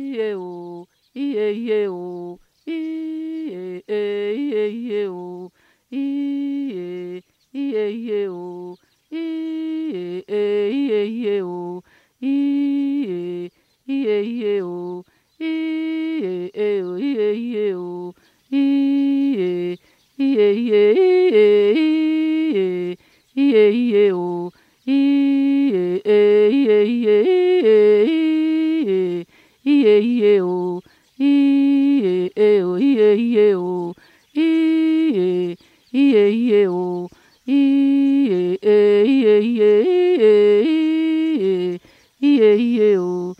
iye o, iye o, iye iye o, iye iye o, iye iye o, iye iye o, iye iye o, iye iye o, iye o, iye o, iye o, iye o,